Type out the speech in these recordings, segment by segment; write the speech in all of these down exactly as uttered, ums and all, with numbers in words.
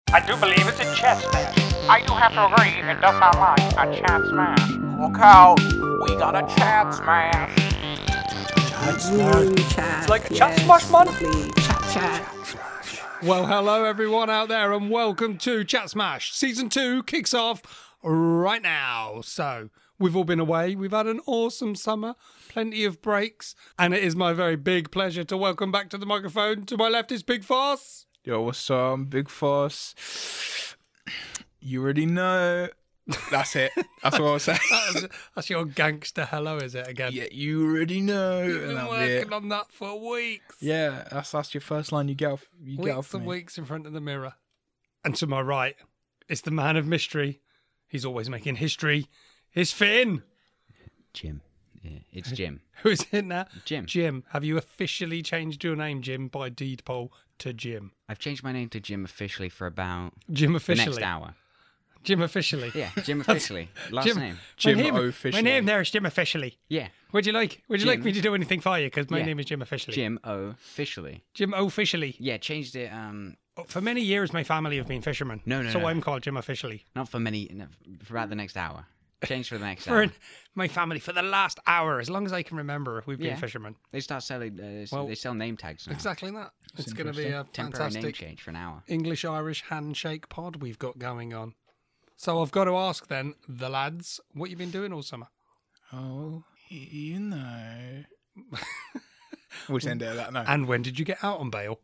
I do believe it's a chess match. I do have to agree, it does sound like a chat smash. Look out, we got a chat smash. Chat smash. Chat, It's like a yes, chat smash, man. lovely. Chat, chat. Well, hello everyone out there, and welcome to Chat Smash. Season two kicks off right now. So we've all been away. We've had an awesome summer, plenty of breaks, and it is my very big pleasure to welcome back to the microphone. To my left is Big Foss. Yo, what's up, Big Foss? You already know. That's it. That's what I was saying. That's, that's your gangster hello, is it again? Yeah, you already know. You've and been that'll be working it. on that for weeks. Yeah, that's that's your first line you get off. You get off Weeks and me. weeks in front of the mirror. And to my right, it's the man of mystery. He's always making history. It's Finn. Jim. Yeah, it's Jim. Who is it now? Jim. Jim. Have you officially changed your name, Jim, by deed poll to Jim? I've changed my name to Jim officially for about Jim the officially. next hour. Jim officially. Yeah, Jim officially. Last Jim, name. Jim my name, officially. My name there is Jim officially. Yeah, Would you like? Would you like Jim. me to do anything for you? Because my Yeah. name is Jim officially. Jim officially. Jim officially. Yeah, changed it. Um, For many years, my family have been fishermen. No, no, So no. I'm called Jim officially. not for many. No, for about the next hour. Changed for the next For hour. an- my family for the last hour, as long as I can remember, we've been Yeah. fishermen. They start selling. Uh, Well, they sell name tags now. Exactly that. It's going to be a Temporary name fantastic change for an hour. English-Irish handshake pod we've got going on. So I've got to ask then, the lads, what you been doing all summer? Oh, y- you know. We'll just end it at that now. And when did you get out on bail?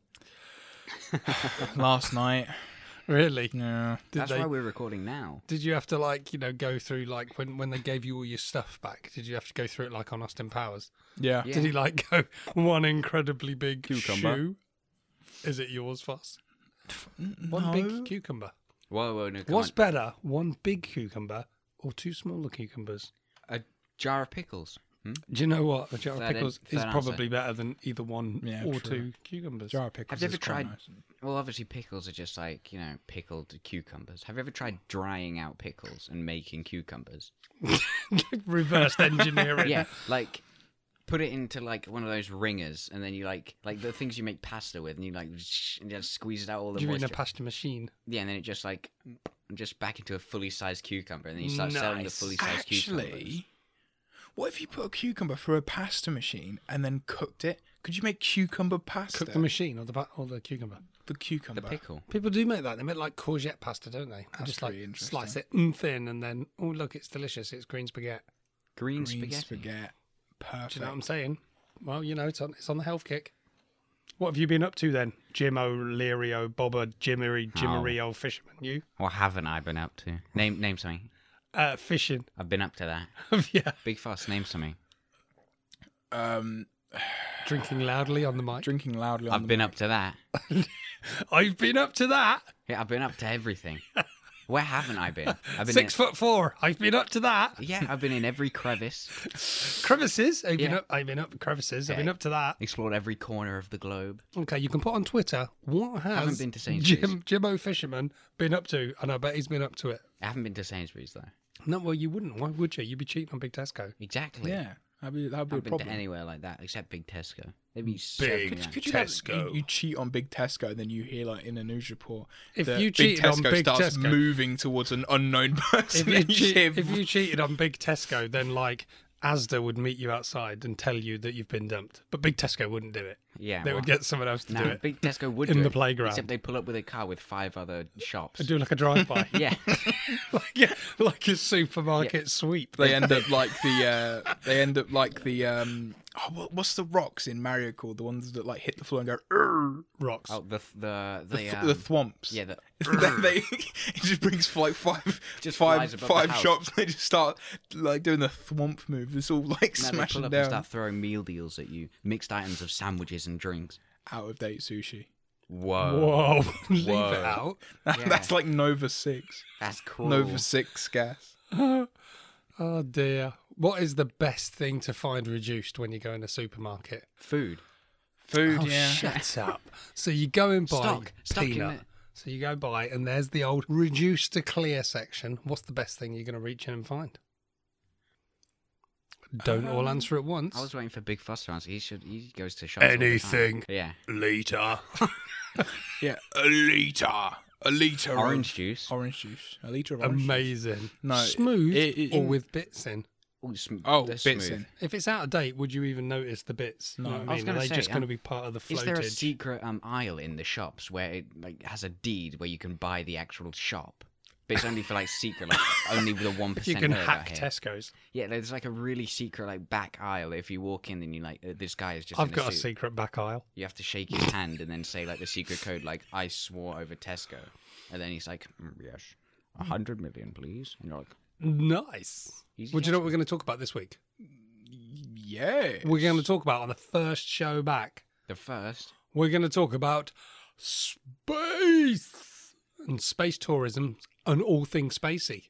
Last night. Really? Yeah. Did That's they? why we're recording now. Did you have to like you know go through like when when they gave you all your stuff back? Did you have to go through it like on Austin Powers? Yeah. Yeah. Did he like go one incredibly big Cucumber. shoe? Is it yours, Foss? No. One big cucumber. Whoa, whoa, no, come What's on. better, one big cucumber or two smaller cucumbers? A jar of pickles. Hmm? Do you know what? A jar of Third pickles an- is third probably better than either one Yeah, or true. two cucumbers. Jar of pickles Have you ever is quite tried- nice. Well, obviously pickles are just like, you know, pickled cucumbers. Have you ever tried drying out pickles and making cucumbers? Reversed engineering. Yeah, like put it into like one of those ringers, and then you like like the things you make pasta with, and you like sh- and just squeeze it out all the Do you mean moisture. a pasta machine? Yeah, and then it just like just back into a fully sized cucumber, and then you start selling the Nice. fully sized cucumbers. Actually, what if you put a cucumber through a pasta machine and then cooked it? Could you make cucumber pasta? Cook the machine or the pa- or the cucumber? The cucumber. The pickle. People do make that. They make like courgette pasta, don't they? They That's just like pretty interesting. slice it mm, thin, and then oh look, it's delicious. It's green spaghetti. Green, Green spaghetti. spaghetti. Perfect. Do you know what I'm saying? Well, you know, it's on it's on the health kick. What have you been up to then, Jim O'Leary, O'Bobber, Jimmery, Jimmery, old fisherman? You What haven't I been up to? Name name something. uh, fishing? I've been up to that. Yeah, Big Fuss, name something. Um, drinking loudly on the mic. drinking loudly. On I've the been mic. up to that. I've been up to that. Yeah, I've been up to everything. Where haven't I been? I've been Six in, foot four. I've been up to that. Yeah, I've been in every crevice, Crevices. I've been Yeah. up. I've been up crevices. I've been Okay. up to that. explored every corner of the globe. Okay, you can put on Twitter what has Haven't been to Sainsbury's. Jim Jimmo Fisherman been up to, and I bet he's been up to it. I haven't been to Sainsbury's though. No, well, you wouldn't. Why would you? You'd be cheating on Big Tesco. Exactly. Yeah, that'd be that'd I be a haven't been problem. to anywhere like that except Big Tesco. They'd be Big. serving Could- that. Could you, like, Tesco. you, you cheat on Big Tesco, then you hear like in a news report If that you Big cheated on Tesco Big starts Tesco- moving towards an unknown person. If you, and you cheat, hear- if you cheated on Big Tesco, then like Asda would meet you outside and tell you that you've been dumped. But Big Tesco wouldn't do it. Yeah, They well, would get someone else to no, do it. Big Tesco would in do the it, playground. Except they pull up with a car with five other shops. Do like a drive-by. Yeah, like, yeah, like a supermarket sweep. they end up like the uh, they end up like the um oh, what, what's the rocks in Mario called, the ones that like hit the floor and go "Urgh." Rocks. oh the the the, the, th- um, the thwomps. yeah the they, they it just brings like five Just five flies above the five house. shops. They just start like doing the thwomp move. It's all like no, they smashing pull up down. and start throwing meal deals at you, mixed items of sandwiches and drinks. Out of date sushi. Whoa, Whoa, leave Whoa. it out. Yeah. That's like Nova Six. that's cool. Nova Six gas. Oh dear. What is the best thing to find reduced when you go in a supermarket? Food. Food, Oh, yeah. shut up. So you go and buy Stock. Stock in peanut. it. So you go buy, and there's the old reduced to clear section. What's the best thing you're going to reach in and find? Don't all answer at once. I was waiting for Big Fuss to answer. He should. He goes to shops all the time. Anything. Yeah. Later. Yeah, a liter. A litre Orange of juice. Orange juice. A litre of orange juice. Amazing. No, Smooth it- it- or with bits in? Oh, sm- Oh, they're bits smooth. in. If it's out of date, would you even notice the bits? No. You know what I was I mean? gonna Are they say, just going to um, be part of the floatage? Is there a secret um, aisle in the shops where it like has a deed where you can buy the actual shop, but it's only for like secret, like only the one If you percent. can hack Tesco's. Yeah, there's like a really secret like back aisle. If you walk in, then you like uh, this guy is just. I've in got a suit. secret back aisle. You have to shake his hand and then say like the secret code, like I swore over Tesco, and then he's like, mm, yes, a hundred million, please. And you're like, Nice. Easy Well, do you know Tesco. what we're going to talk about this week? Yeah. We're going to talk about on the first show back. the first. We're going to talk about space and space tourism and all things spacey.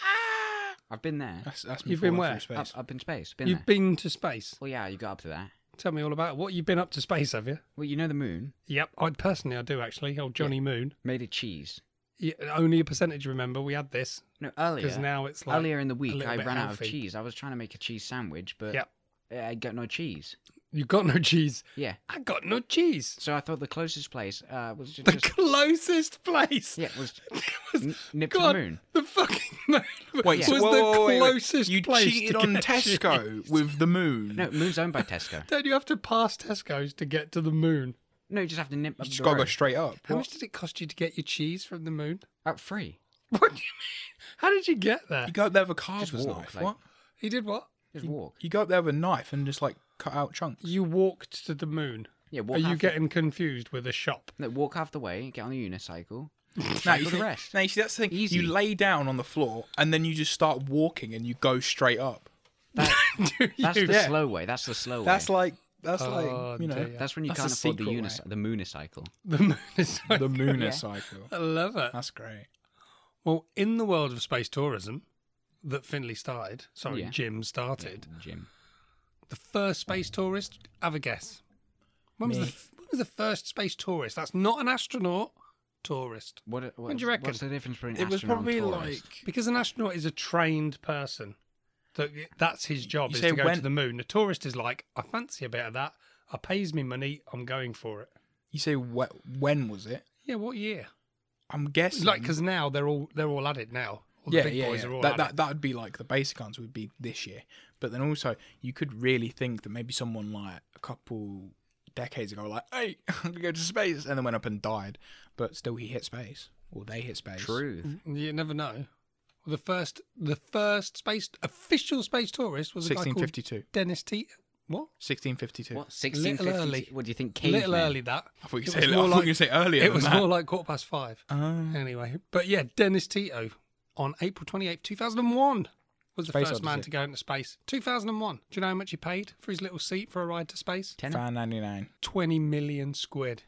I've been there. That's, that's me You've been falling where? through Up, space. up in space. Been You've there. been to space. Well, yeah, you got up to that. Tell me all about it. What you've been up to space, have you? Well, you know the moon Yep, I personally I do actually. Old Johnny Moon. made of cheese. Yeah, only a percentage. Remember, we had this No, earlier. because now it's like earlier in the a week, little I bit ran out of healthy. cheese. I was trying to make a cheese sandwich, but Yep. I got no cheese. You got no cheese. Yeah. I got no cheese. So I thought the closest place uh, was just, The just closest place. yeah, was It was- n- nip to God, the moon. The fucking moon Wait, was so, the whoa, whoa, wait, wait. closest You place cheated to on get Tesco cheese. with the moon. No, moon's owned by Tesco. Don't you have to pass Tesco's to get to the moon? No, you just have to nip You up just the gotta go road. straight up. How What? much did it cost you to get your cheese from the moon? Out free. What do you mean? How did you get there? You go up there with a carver's walk, knife. like- What? He did what? Just walk. You go up there with a knife and just like cut out chunks. You walked to the moon. Yeah, Are walk. you half getting confused with a shop? The, no, walk half the way. Get on the unicycle. No, Cycle you the see, rest. no, you see, that's the thing. Easy. You lay down on the floor and then you just start walking and you go straight up. That, Do that's you? the Yeah. slow way. That's the slow That's way. like that's Oh, like you know dear. That's when you that's can't the afford the secret unis- way. the moonicycle. The moon is so the good. moonicycle. I love it. That's great. Well, in the world of space tourism that Finley started, sorry, Yeah. Jim started, Jim. the first space tourist, have a guess. When was, the, Me. f- when was the first space tourist? That's not an astronaut tourist. What, what, do you reckon? What's the difference between It was astronaut probably and tourist? like Because an astronaut is a trained person. That That's his job, You is say to go when- to the moon. A tourist is like, I fancy a bit of that. I pays me money. I'm going for it. you say wh- when was it? Yeah, what year? I'm guessing Like, because now they're all they're all at it now. All the yeah, big yeah, boys yeah. are all that, at that it. that would be like the basic answer would be this year. But then also you could really think that maybe someone like a couple decades ago, like, hey, I'm gonna go to space, and then went up and died, but still he hit space or they hit space. Truth. You never know. Well, the first the first space official space tourist was a guy sixteen called fifty-two. Dennis T. What? sixteen fifty-two. What? sixteen fifty? early. What do you think? A Cavemen? little early that. I thought you It say. was I more thought like- you say earlier. It than was that. more like quarter past five. Oh. Anyway, but yeah, Dennis Tito on April twenty-eighth, two thousand one was the Space first man Odyssey. to go into space. two thousand one. Do you know how much he paid for his little seat for a ride to space? Ten? Fan ninety-nine. twenty million squid.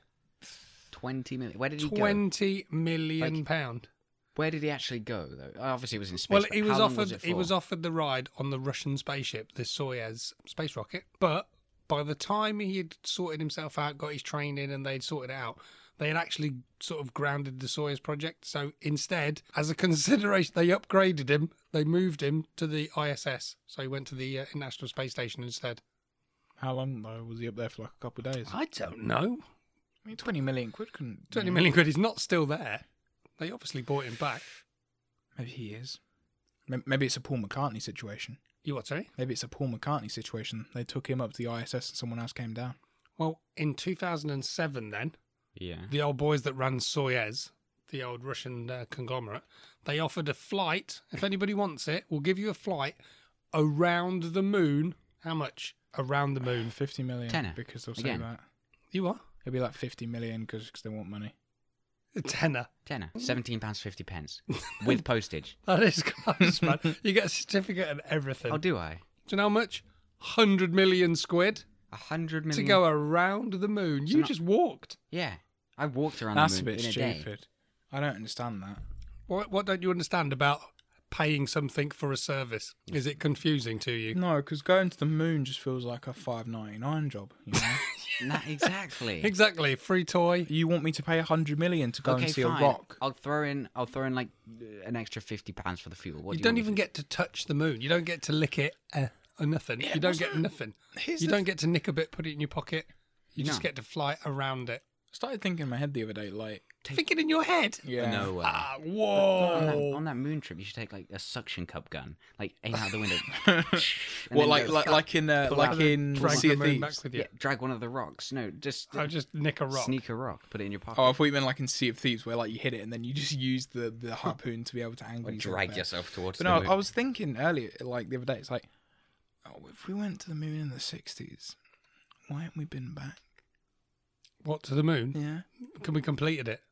Twenty million. Where did he go? twenty million Like- pound. Where did he actually go though? Obviously, it was in space. Well, but he how was long offered it he for? was offered the ride on the Russian spaceship, the Soyuz space rocket. But by the time he had sorted himself out, got his training, and they'd sorted it out, they had actually sort of grounded the Soyuz project. So instead, as a consideration, they upgraded him. They moved him to the I S S. So he went to the uh, International Space Station instead. How long though was he up there for? Like a couple of days. I don't know. I mean, twenty million quid couldn't. Twenty million quid. He's not still there. They obviously bought him back. Maybe he is. May- Maybe it's a Paul McCartney situation. You what? Sorry. Maybe it's a Paul McCartney situation. They took him up to the I S S and someone else came down. Well, in two thousand seven, then. Yeah. the old boys that ran Soyuz, the old Russian uh, conglomerate, they offered a flight. If anybody wants it, we'll give you a flight around the moon. How much? Around the moon. fifty million. Tenner. Because they'll say Again. that. You what? It'll be like fifty million because they want money. A tenner. Tenner. Seventeen pounds fifty pence with postage. That is close, man. You get a certificate and everything. Oh, do I? Do you know how much? Hundred million squid A hundred to million. go around the moon. You not- just walked. Yeah, I walked around That's the a moon bit in a day. stupid. I don't understand that. What, what don't you understand about paying something for a service? Is it confusing to you? No, because going to the moon just feels like a five ninety-nine job. You know? Nah, exactly. Exactly. Free toy. You want me to pay a hundred million to go okay, and see fine. a rock? I'll throw in. I'll throw in like uh, an extra fifty pounds for the fuel. What You do don't want me even to- get to touch the moon. You don't get to lick it uh, or nothing. Yeah, you don't what's get that? nothing. Here's You the don't get to nick a bit, put it in your pocket. You just No. get to fly around it. started thinking in my head the other day, like, Thinking in your head. yeah, No way. Ah, on, that, whoa. on that moon trip, you should take like a suction cup gun, like aim out the window. and what then like go- like like in uh, Pull like out in the- drag Sea the of moon back Thieves. with you. yeah, drag one of the rocks. No, just I'll just nick a rock. sneak a rock, put it in your pocket, Oh, I thought you meant like in Sea of Thieves, where like you hit it and then you just use the, the harpoon to be able to angle or yourself drag there. yourself towards But the no, moon. I was thinking earlier, like the other day, it's like, oh, if we went to the moon in the sixties, why haven't we been back? What, to the moon? Yeah, Can we completed it?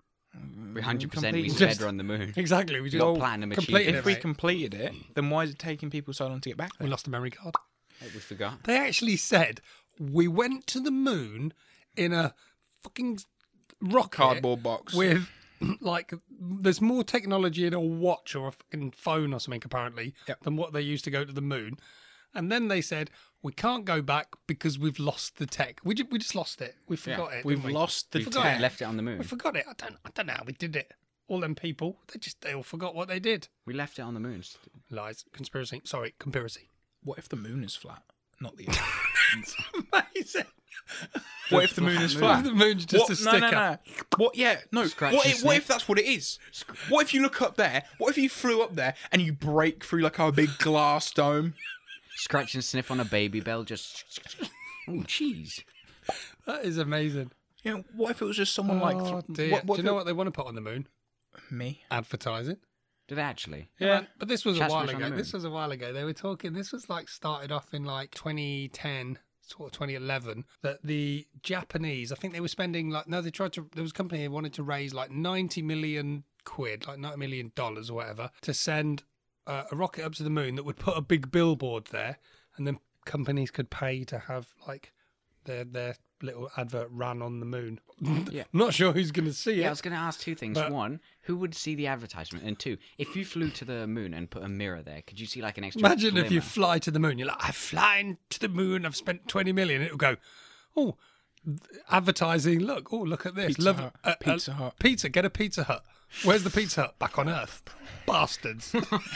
We hundred percent we completed Just- sped on the moon. Exactly. We just Got platinum completed achievement. it, If we mate. completed it, then why is it taking people so long to get back We there? lost the memory card. Oh, we forgot. They actually said we went to the moon in a fucking rocket Cardboard box. with like there's more technology in a watch or a fucking phone or something apparently Yep. than what they used to go to the moon. And then they said we can't go back because we've lost the tech. We just, we just lost it. We forgot it. We've didn't we? lost the We forgot tech. it. left it on the We moon. forgot it. I don't. I don't know how we did it. All them people, they just they all forgot what they did. We left it on the moon. Lies, conspiracy. Sorry, conspiracy. What if the moon is flat, not the Earth? Amazing. What if the moon is moon. flat? The moon's just What? a No, sticker. no, no. What? Yeah, no. Scratch What and if, what sniff. if that's what it is? What if you look up there? What if you flew up there and you break through like a big glass dome? Scratch and sniff on a baby bell. Just oh, cheese. That is amazing. You know, what if it was just someone like? Oh, dear. What, what Do you if know it- what they want to put on the moon? Me? Advertising. Did it actually? Yeah, but this was a Chat while Smash on the ago. moon. This was a while ago. They were talking. This was like started off in like twenty ten, sort of twenty eleven. That the Japanese, I think they were spending like no, they tried to. There was a company that wanted to raise like ninety million quid, like ninety million dollars or whatever, to send uh, a rocket up to the moon that would put a big billboard there, and then companies could pay to have like their their little advert ran on the moon. Yeah. Not sure who's going to see Yeah, I it. was going to ask two things. But- One, who would see the advertisement? And two, if you flew to the moon and put a mirror there, could you see like an extra Imagine if you glimmer? fly to the moon. You're like, I'm flying to the moon. I've spent twenty million. It'll go, oh, th- advertising. Look, oh, look at this. Pizza Love Hut. uh, uh, Pizza Hut. Pizza. Get a Pizza Hut. Where's the Pizza Hut? Back on Earth. Bastards.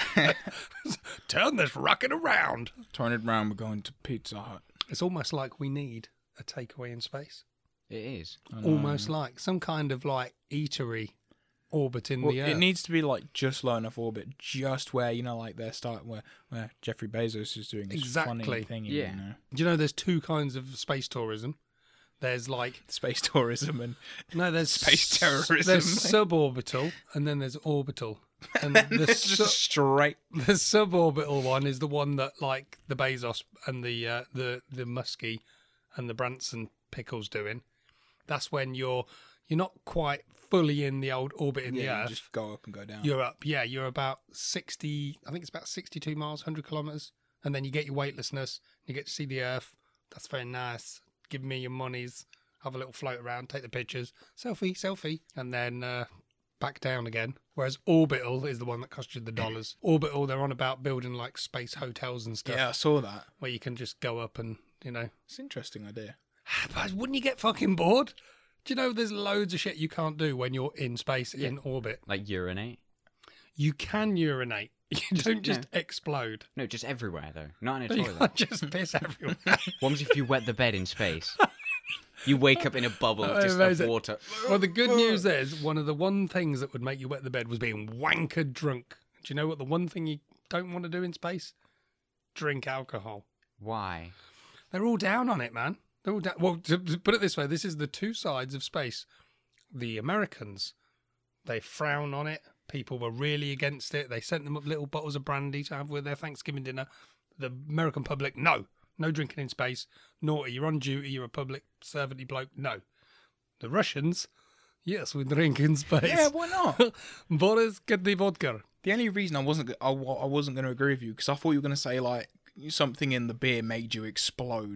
Turn this rocket around. Turn it round. We're going to Pizza Hut. It's almost like we need a takeaway in space. It is. Almost like some kind of like eatery orbit in Well, the Earth. it needs to be like just low enough orbit, just where you know, like they're starting where where Jeffrey Bezos is doing this Exactly. funny thing. Yeah. You know, Do you know there's two kinds of space tourism? There's like space tourism and no, there's Space s- terrorism, There's mate. suborbital, and then there's orbital. And the, it's su- just straight. the suborbital one is the one that like the Bezos and the uh, the the Muskie and the Branson Pickles doing. That's when you're you're not quite fully in the old orbit in the Yeah, you Earth. just go up and go down. You're up, yeah. You're about sixty. I think it's about sixty-two miles, one hundred kilometers, and then you get your weightlessness. You get to see the Earth. That's very nice. Give me your monies. Have a little float around. Take the pictures. Selfie, selfie, and then uh, back down again. Whereas orbital is the one that costs you the dollars. Orbital, they're on about building like space hotels and stuff Yeah, I saw that. where you can just go up and you know. It's an interesting idea. But wouldn't you get fucking bored? Do you know there's loads of shit you can't do when you're in space in orbit? Like urinate? You can urinate. You don't just no. explode. No, just everywhere though. Not in a You toilet. can't just piss everywhere. What happens if you wet the bed in space? You wake up in a bubble Oh, just amazing. of water. Well, the good news is one of the one things that would make you wet the bed was being wanker drunk. Do you know what the one thing you don't want to do in space? Drink alcohol. Why? They're all down on it, man. They're all down. Well, to, to put it this way, this is the two sides of space. The Americans, they frown on it. People were really against it. They sent them up little bottles of brandy to have with their Thanksgiving dinner. The American public, no. No drinking in space. Naughty. You're on duty. You're a public servanty bloke. No. The Russians, yes, we drink in space. Yeah, why not? Boris, get the vodka. The only reason I wasn't go- I, wa- I wasn't going to agree with you because I thought you were going to say like something in the beer made you explode.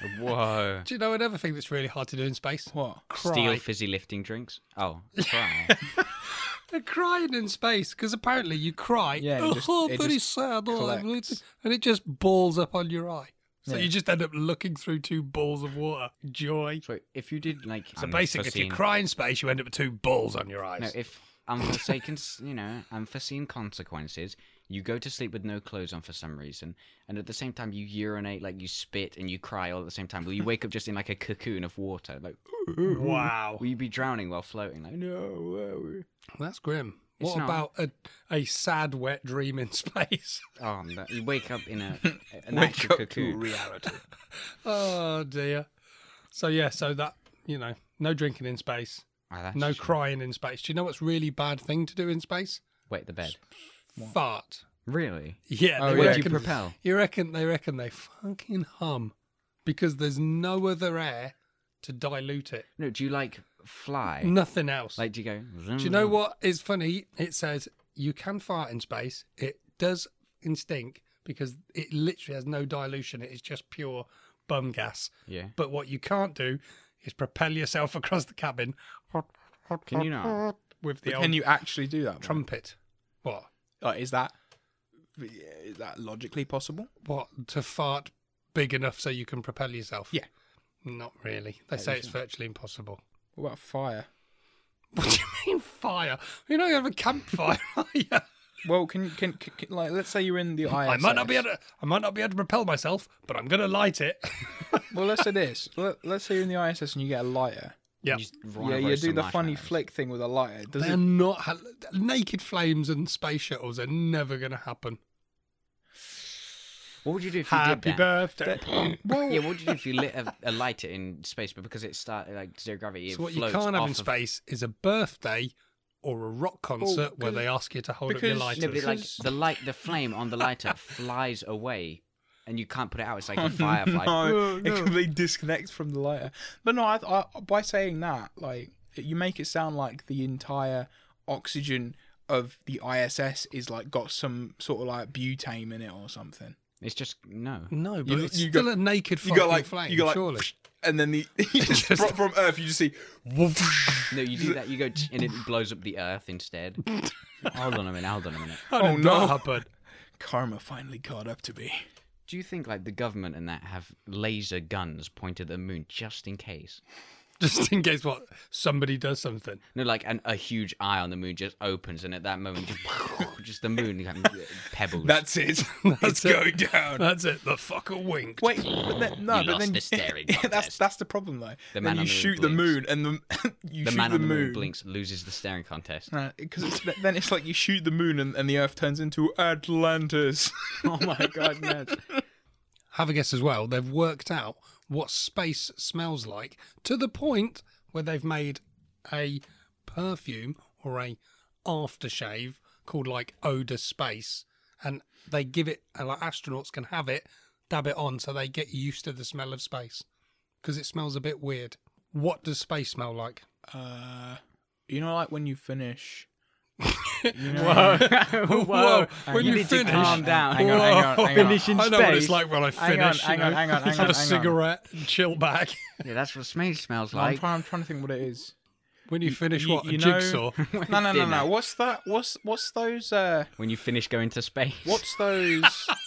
Whoa. Do you know another thing that's really hard to do in space? What? Cry. Steal fizzy lifting drinks? Oh, cry. They're crying in space because apparently you cry. Yeah, it oh, just- oh, it very just sad. Oh, I'm collects. really- and it just balls up on your eye. So Yeah. you just end up looking through two balls of water. Joy. so if you did like So basically, if you unforeseen- cry in space, you end up with two balls on your eyes. No, if unforsaken, s- you know, unforeseen consequences. You go to sleep with no clothes on for some reason, and at the same time you urinate, like you spit and you cry all at the same time. Will you wake up just in like a cocoon of water? Like, Wow. will you be drowning while floating? Like, no. That's grim. It's What not. about a, a sad, wet dream in space? Oh, no. You wake up in a, an Wake actual up to cocoon. reality. Oh, dear. So, yeah, so that, you know, no drinking in space, Oh, that's no true. crying in space. Do you know what's really bad thing to do in space? Wet the bed. Fart. Really? Yeah, Oh, they yeah. Where do you reckon, propel? you reckon they reckon they fucking hum because there's no other air to dilute it. No, do you like fly? Nothing else. Like, do you go? Do you know what is funny? It says you can fart in space. It does in stink because it literally has no dilution. It is just pure bum gas. Yeah. But what you can't do is propel yourself across the cabin. Can you not? With the But old can you actually do that? though? trumpet. What? Like, is that is that logically possible? What? To fart big enough so you can propel yourself? Yeah. Not really. They say it's virtually impossible. What about fire? What do you mean fire? You're not going to have a campfire, are you? Well, can, can can can like let's say you're in the I S S. I might not be able to. I might not be able to propel myself, but I'm going to light it. Well, let's say this. Let, let's say you're in the I S S and you get a lighter. Yeah, You just run Yeah, over you some do the funny marshmallows. flick thing with a lighter. Does they're it? not ha- naked flames and space shuttles are never going to happen. What would you do if you Happy did that? birthday! Yeah, what would you do if you lit a, a lighter in space, but because it started like zero gravity, it So what you floats can't have off in of- space is a birthday or a rock concert where because- they ask you to hold up your because- lighters. No, but it, like Because- the light, the flame on the lighter flies away, and you can't put it out. It's like a firefly. No, it completely disconnects from the lighter. But no, I, I, by saying that, like you make it sound like the entire oxygen of the I S S is like got some sort of like butane in it or something. It's just no. No, but You- it's you still got- a naked You fucking got like flame, you got like, surely. and then the you just, Just- from, from Earth you just see. No, you do that. You go t- and it blows up the Earth instead. Hold on a minute. Hold on a minute. How Oh, did no. that happen? Karma finally caught up to me. Do you think like the government and that have laser guns pointed at the moon just in case? Just in case what somebody does something. No, like an, a huge eye on the moon just opens, and at that moment, just, just the moon kind of pebbles. That's it. That's it's it. going down. That's it. The fucker winked. Wait, but then, no, You but lost then the staring that's contest. that's the problem though. The then man you on the moon shoot the blinks. moon, and the you the shoot man the on the moon moon. blinks, loses the staring contest. Because it's then it's like you shoot the moon, and, and the Earth turns into Atlantis. Oh my god, no! Have a guess as well. They've worked out what space smells like to the point where they've made a perfume or a aftershave called like Odor Space, and they give it, and like astronauts can have it, dab it on, so they get used to the smell of space because it smells a bit weird. What does space smell like? Uh, you know, like when you finish. You know, Whoa, Whoa, when you you need to finish- calm down. Hang on, hang on, hang on. Finish in I know what it's space. like when I Hang on, finish. hang you on, know, hang on, hang have on, a hang on. cigarette, and chill back. Yeah, that's what space smells I'm, like. trying, I'm trying to think what it is. When you finish you- what you a know- jigsaw. No, no, no, Dinner. no. What's that? What's what's those? Uh, When you finish going to space. what's those?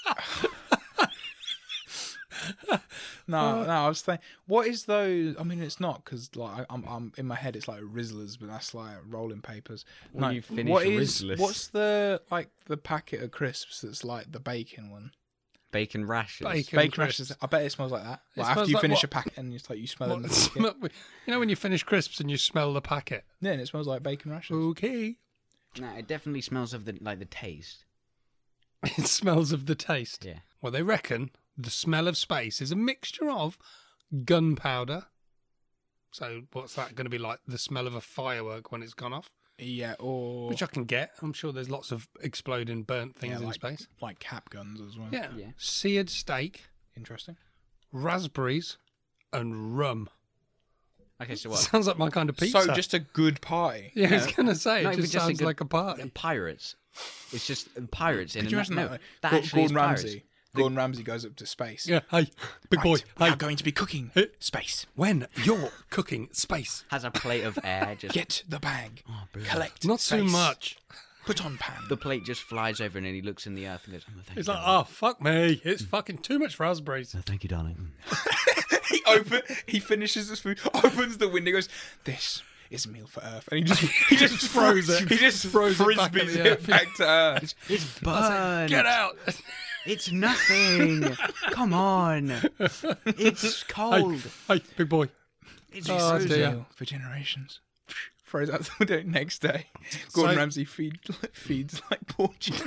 no, no. I was thinking, what is those? I mean, it's not because like I- I'm, I'm in my head. It's like Rizzlers, but that's like rolling papers. When no, you finish what is? Rizzlers. What's the like the packet of crisps that's like the bacon one? Bacon rashes? Bacon. Bacon crisps. rashes. I bet it smells like that. It Like after smells you like finish what? a packet and it's like you smell it in What the the packet. smell- you know when you finish crisps and you smell the packet? Yeah, and it smells like bacon rashes. Okay. Nah, it definitely smells of the like the taste. It smells of the taste. Yeah. Well, they reckon the smell of space is a mixture of gunpowder. So what's that going to be like? The smell of a firework when it's gone off? Yeah, or Which I can get. I'm sure there's lots of exploding burnt things yeah, in like, space. like cap guns as well. Yeah. Yeah. Seared steak, Interesting. raspberries, and rum. Okay, so what? Sounds like my kind of pizza. So just a good party. yeah, I was No, going to say, not it even just just a sounds good- like a party. Pirates. It's just pirates in Could a you imagine no, that? that Gor- actually is Gordon pirates. Ramsay. Gordon Ramsay goes up to space. Yeah, hey, big boy, Right, we hey, are going to be cooking Hey. space. when you're cooking space, Has a plate of air. Just Get the bag. brilliant. Collect. not so space, much. Put on pan. the plate just flies over and then he looks in the earth and goes, oh, thank It's you, like, darling. oh, fuck me. It's fucking too much raspberries. Oh, thank you, darling. he open. He finishes his food. Opens the window. Goes. This it's a meal for Earth, and he just he just throws it. He just Throws it back at frisbees the it Earth. back to Earth. It's burned. Get out! It's nothing. Come on. It's cold. Hey, hey, big boy. It's Oh, frozen. dear. Meal for generations. Throws out the window. Next day, Gordon So- Ramsay feed, feeds like poor children.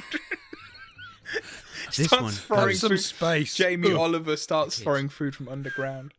This Starts one. throwing Have some food. space. Jamie Ugh. Oliver starts throwing food from underground.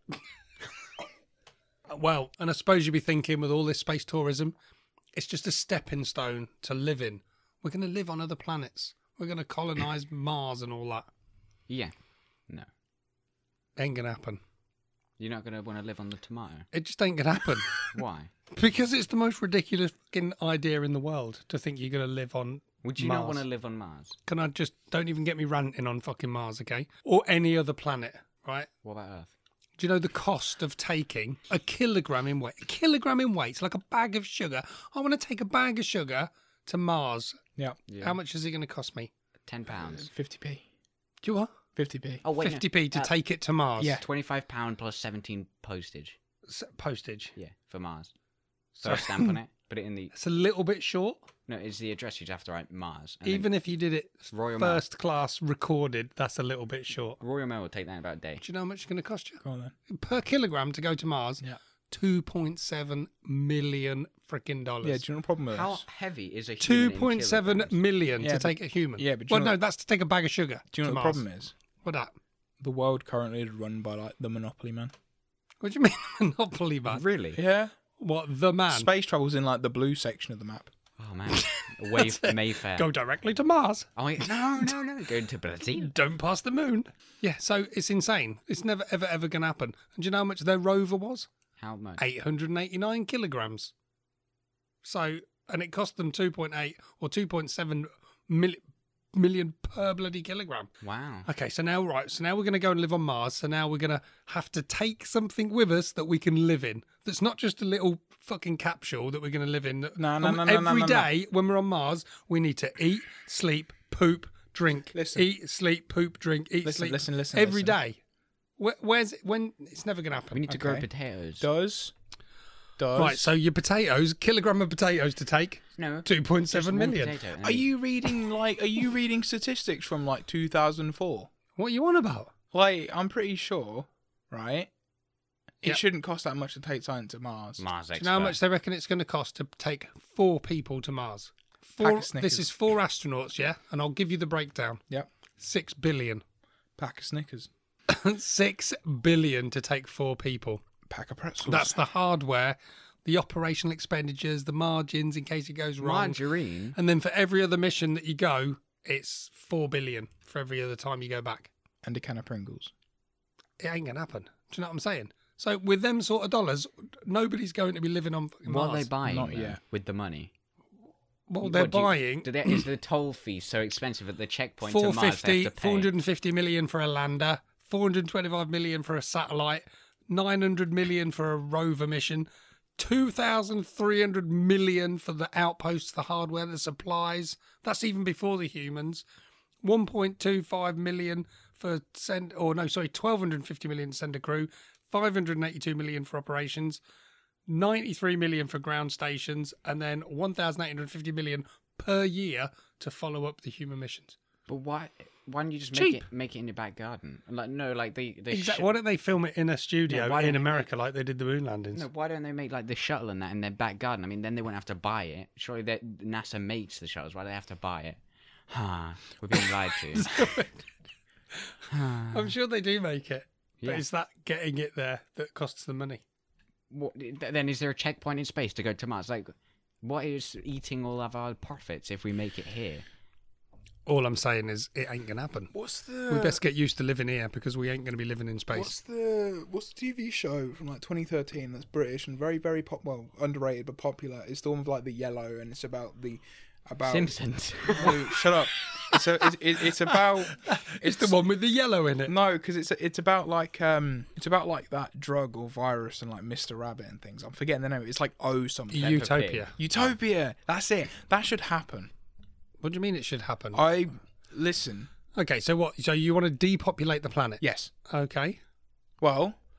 Well, and I suppose you'd be thinking with all this space tourism, it's just a stepping stone to living. We're going to live on other planets. We're going to colonize Mars and all that. Yeah. No. Ain't going to happen. You're not going to want to live on the tomato. It just ain't going to happen. Why? Because it's the most ridiculous fucking idea in the world to think you're going to live on Would you Mars. not want to live on Mars? Can I just, don't even get me ranting on fucking Mars, okay? Or any other planet, right? What about Earth? Do you know the cost of taking a kilogram in weight? A kilogram in weight, it's like a bag of sugar. I want to take a bag of sugar to Mars. Yeah, Yeah. How much is it going to cost me? Ten pounds. fifty p. Do you what? fifty p. Oh wait, fifty p to uh, take it to Mars. Yeah. Twenty-five pound plus seventeen postage. S- postage. Yeah, for Mars. So a stamp on it. Put it in the. It's a little bit short. No, it's the address. You'd have to write Mars. and then Even if you did it Royal Mail. first class recorded, that's a little bit short. Royal Mail will take that in about a day. Do you know how much it's going to cost you? Go on then. Per kilogram to go to Mars? Yeah. two point seven million freaking dollars. Yeah, do you know the problem with How this? heavy is a Two human in point seven kilograms? million Yeah, to but- take a human. yeah, but do you well, know- no, that's to take a bag of sugar. Do you know to what the Mars. problem is? What that? The world currently is run by like the Monopoly man. What do you mean, Monopoly man? Really? Yeah. What, the man? Space travel's in like the blue section of the map. Oh man. Away from Mayfair. Go directly to Mars. Oh wait, no, no, no. Going to Brazil. Don't pass the moon. Yeah, so it's insane. It's never, ever, ever going to happen. And do you know how much their rover was? How much? eight hundred eighty-nine kilograms. So, and it cost them two point eight or two point seven mil- million per bloody kilogram. Wow. Okay, so now, right, so now we're going to go and live on Mars. So now we're going to have to take something with us that we can live in. That's not just a little fucking capsule that we're going to live in. No, no, And no, no, Every no, no, no. day when we're on Mars, we need to eat, sleep, poop, drink. Listen. Eat, sleep, poop, drink, eat, Listen, sleep. listen, listen, Every listen. day. Where, where's it? When? It's never going to happen. We need to grow Okay. potatoes. Does does Right, so your potatoes, kilogram of potatoes to take, No. two point just seven one million. potato, and are you reading like are you reading statistics from like two thousand four? What are you on about? Like I'm pretty sure, right? It Yep. shouldn't cost that much to take something to Mars. Mars Do expert? you know how much they reckon it's going to cost to take four people to Mars? Pack Four, of Snickers. this is four astronauts, yeah? And I'll give you the breakdown. Yep. Six billion. Pack of Snickers. Six billion to take four people. Pack of pretzels. That's the hardware, the operational expenditures, the margins in case it goes wrong. Margarine. And then for every other mission that you go, it's four billion for every other time you go back. and a can of Pringles. It ain't going to happen. Do you know what I'm saying? So with them sort of dollars, nobody's going to be living on fucking What are Mars. they buying Not though, yet. with the money? Well, they're What do you- buying do they, is the toll fee so expensive at the checkpoint to four Mars they fifty, have to four pay? hundred fifty million for a lander, four hundred twenty-five million for a satellite, nine hundred million for a rover mission, two thousand three hundred million for the outposts, the hardware, the supplies. That's even before the humans. one point two five million for send, or no, sorry, one thousand two hundred fifty million to send a crew, five hundred eighty-two million for operations, ninety-three million for ground stations, and then one thousand eight hundred fifty million per year to follow up the human missions. But why? Why don't you just Cheap. make it make it in your back garden? Like no, like they they. Exactly. sh- Why don't they film it in a studio No, why in don't they America like they did the moon landings? No, why don't they make like the shuttle and that in their back garden? I mean, then they wouldn't have to buy it. Surely that NASA makes the shuttles. Why do they have to buy it? Ha! We're being lied to. I'm sure they do make it, but Yeah. it's that getting it there that costs the money. What, th- then is there a checkpoint in space to go to Mars? Like, what is eating all of our profits if we make it here? All I'm saying is it ain't gonna happen. What's the We best get used to living here because we ain't gonna be living in space. What's the what's the T V show from like twenty thirteen that's British and very very pop well underrated but popular? It's the one with like the yellow and it's about the about Simpsons. No, shut up. It's a, it's, it- it's about It's the one with the yellow in it. no because it's it's about like um it's about like that drug or virus and like Mister Rabbit and things. I'm forgetting the name. It's like oh something. Utopia. Utopia. That's it. That should happen. What do you mean it should happen? I listen. Okay, so what? So you want to depopulate the planet? Yes. Okay. Well,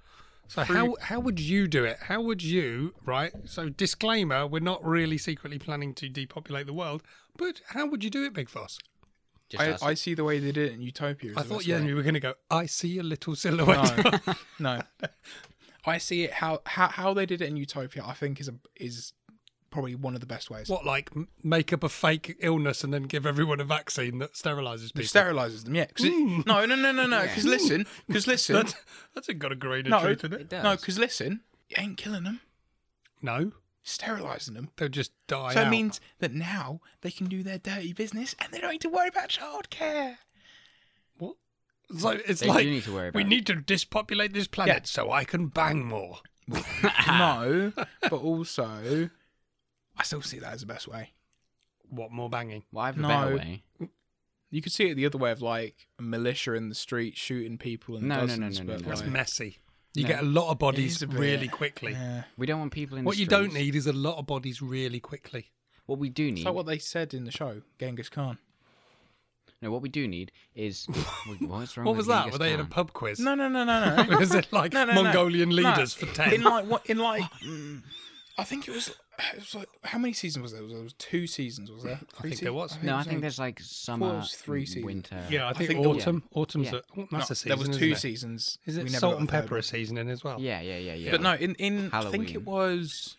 So how how would you do it? How would you, right? So disclaimer, we're not really secretly planning to depopulate the world, but how would you do it, Big Foss? Just I, us. I see the way they did it in Utopia. is I the thought best yeah, way. you were going to go, I see a little silhouette. No, no. I see it how, how how they did it in Utopia. I think is a is probably one of the best ways. What, like m- make up a fake illness and then give everyone a vaccine that sterilises It people? sterilizes them, yeah. 'Cause it, no, no, no, no, no. Because listen, because listen, That's, that's got a grain of no, truth in It it. does. no, because listen, it ain't killing them, No, sterilizing them. they'll just die So out. it means that now they can do their dirty business and they don't need to worry about childcare. What? So it's They like do need to worry we about need to dispopulate this planet Yeah. so I can bang more. No, but also, I still see that as the best way. What, more banging? Well, I have a No. better way. You could see it the other way of like a militia in the street shooting people in No, no, no, dozens, no, no, but no. That's like, messy. You No. get a lot of It bodies is a bit- really quickly. yeah. We don't want people in What the you don't streets. need is a lot of bodies really quickly. What we do need. It's like what they said in the show, Genghis Khan. No, what we do need is. Wait, What's wrong What with was that? Genghis Were they in a Khan? pub quiz? No, no, no, no, no. Was it like No, no, no. Mongolian No. leaders for ten? In like what? In like, mm, I think it was. It was like how many seasons was there? Was there was two seasons? Was there? I think there was. No, I it think like- there's like summer, was three seasons. winter. yeah, I think, think there was- autumn. Autumn's Yeah. a, oh, No, that's a season. there was isn't two it? seasons. Is We it never salt got and a third pepper one. a season in as well? Yeah, yeah, yeah, yeah. But no, in in I think Halloween. it was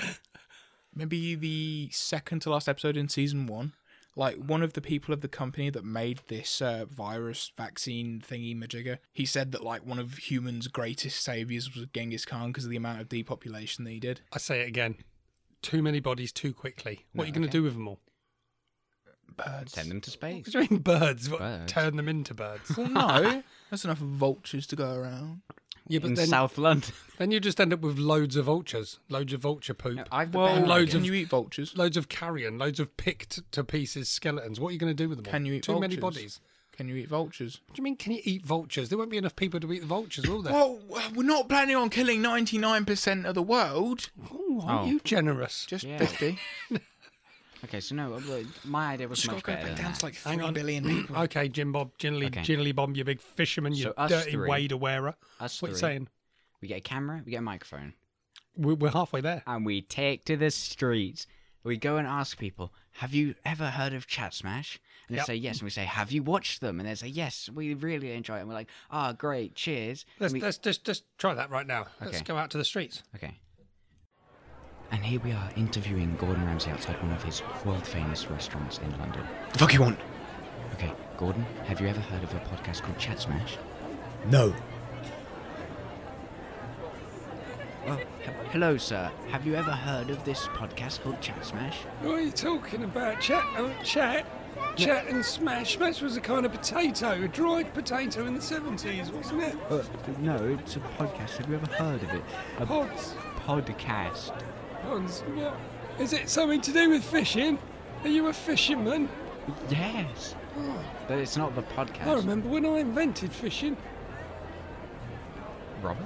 maybe the second to last episode in season one. Like one of the people of the company that made this uh, virus vaccine thingy majigger, he said that like one of humans' greatest saviors was Genghis Khan because of the amount of depopulation that he did. I say it again. Too many bodies too quickly. What are you going to okay. do with them all? Birds. Send them to space. What do you mean birds? What, Birds. Turn them into birds? Well, no, there's enough vultures to go around. Yeah, but in then, South London. then you just end up with loads of vultures. Loads of vulture poop. No, I've the Well, better loads can of- you eat vultures? Loads of carrion. Loads of picked to pieces skeletons. What are you going to do with them all? Can you eat Too many vultures? bodies. Can you eat vultures? What do you mean, can you eat vultures? There won't be enough people to eat the vultures, will there? Well, we're not planning on killing ninety-nine percent of the world. Oh, aren't Oh. you generous? Just Yeah. fifty. Okay, so no, uh, my idea was Just much got to go better back than down that. to like Hang three on. billion people. Okay, Jim Bob, Ginley, Okay. Ginley Bomb, you big fisherman, you So us dirty three- wader wearer. Us What are you three, saying? we get a camera, we get a microphone, We're, we're halfway there. and we take to the streets. We go and ask people, have you ever heard of Chat Smash? And they Yep. say yes, and we say, have you watched them? And they say, yes, we really enjoy it. And we're like, ah, great, cheers. Let's, And we- let's just, just try that right now. Let's Okay. go out to the streets. Okay. And here we are interviewing Gordon Ramsay outside one of his world-famous restaurants in London. The fuck you want? Okay, Gordon, have you ever heard of a podcast called Chat Smash? No. Well, he- hello, sir. Have you ever heard of this podcast called Chat Smash? What are you talking about? Chat, oh, chat, chat and smash. Smash was a kind of potato, a dried potato in the seventies, wasn't it? Uh, no, it's a podcast. Have you ever heard of it? A Pods. podcast. Pods. What? Is it something to do with fishing? Are you a fisherman? Yes. But it's not the I podcast. remember when I invented fishing. Robert?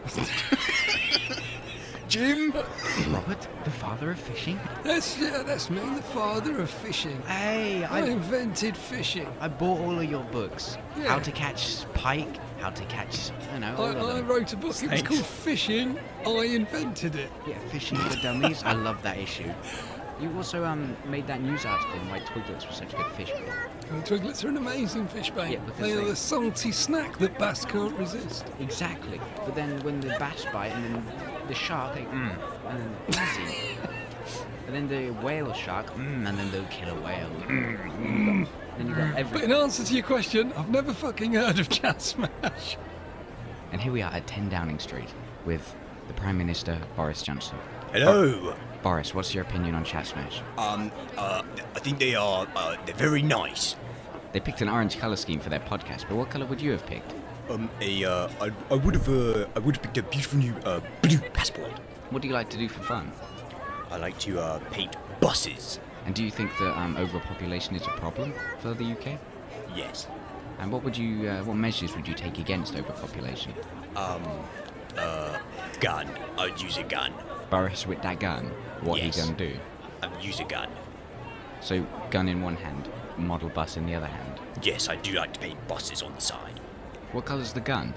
Jim? Robert, the father of fishing? That's yeah, that's me, the father of fishing. Hey, I I, invented fishing. I bought all of your books. Yeah. How to catch pike, how to catch, I know, all I, of I them. wrote a book. It was Snakes. called Fishing. I invented it. Yeah, Fishing for Dummies. I love that issue. You also um made that news article on why Twiglets were such a good fish bait. And Twiglets are an amazing fish bait. Yeah, because they are they- the salty snack that bass can't resist. Exactly. But then when the bass bite and then the shark, like, mm, and then easy. And then the whale shark, mm, and then the killer whale. Mm, mm. Then you got But everything. in answer to your question, I've never fucking heard of Chat Smash. And here we are at ten Downing Street with the Prime Minister, Boris Johnson. Hello. Boris, what's your opinion on Chat Smash? Um. Uh. I think they are. Uh. They're very nice. They picked an orange colour scheme for their podcast, but what colour would you have picked? Um. A. Uh. I. I would have. Uh. I would have picked a beautiful new. Uh. Blue passport. What do you like to do for fun? I like to. Uh. Paint buses. And do you think that um, overpopulation is a problem for the U K? Yes. And what would you, uh, what measures would you take against overpopulation? Um. Uh. Gun. I'd use a gun. Boris with that gun, what Yes. he gonna do? I'd use a gun. So gun in one hand, model bus in the other hand. Yes. I do like to paint buses on the side. What colour's the gun?